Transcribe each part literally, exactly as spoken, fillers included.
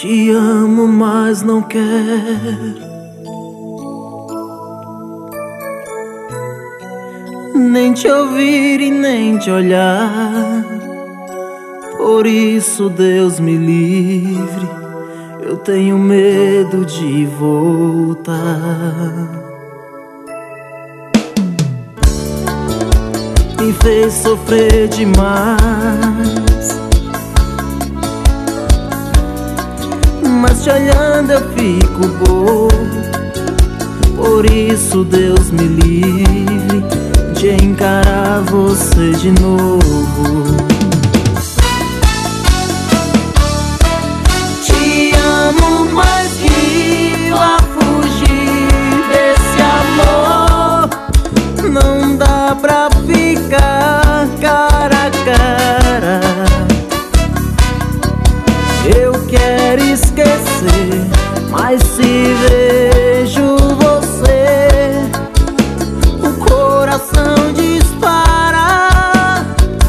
Te amo, mas não quero nem te ouvir e nem te olhar. Por isso, Deus me livre, eu tenho medo de voltar. Me fez sofrer demais, mas te olhando eu fico bobo. Por isso, Deus me livre de encarar você de novo. Te amo, mas vivo a fugir desse amor. Não dá pra ficar cara a cara. Eu quero esquecer, mas se vejo você, o coração dispara.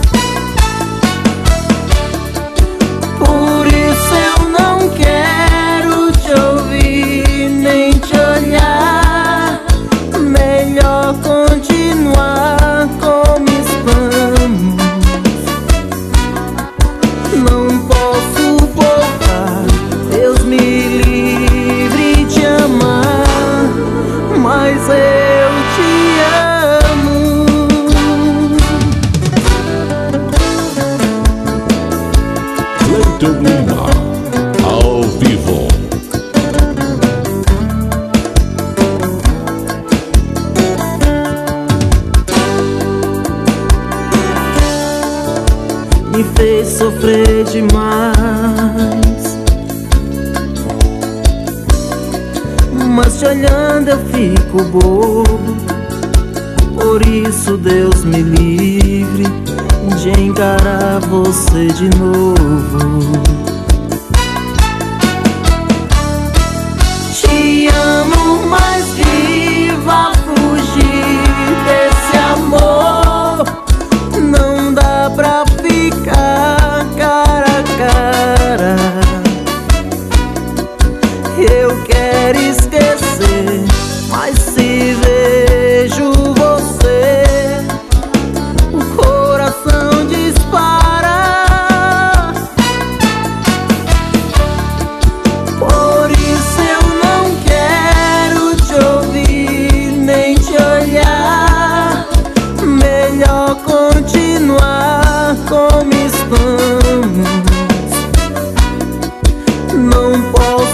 Por isso eu não quero te ouvir nem te olhar. Melhor continuar como estamos. Não posso voltar, Deus me livre de amar, mas eu te amo. Cleiton Lima, ao vivo. Me fez sofrer demais, mas te olhando eu fico bobo. Por isso, Deus me livre de encarar você de novo. Te amo, mas vivo a fugir desse amor. Não dá pra ficar cara a cara. Eu quero esquecer, mas se vejo você, o coração dispara. Por isso eu não quero te ouvir nem te olhar. Melhor continuar como estamos. Não posso